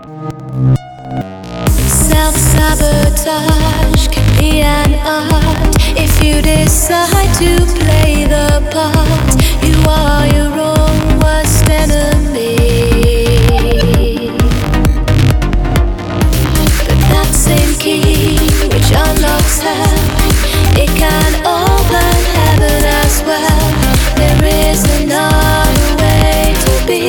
Self-sabotage can be an art if you decide to play the part. You are your own worst enemy. But that same key which unlocks hell, it can open heaven as well. There is another way to be.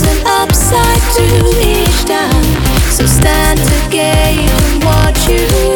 To each down, so stand to gain from what you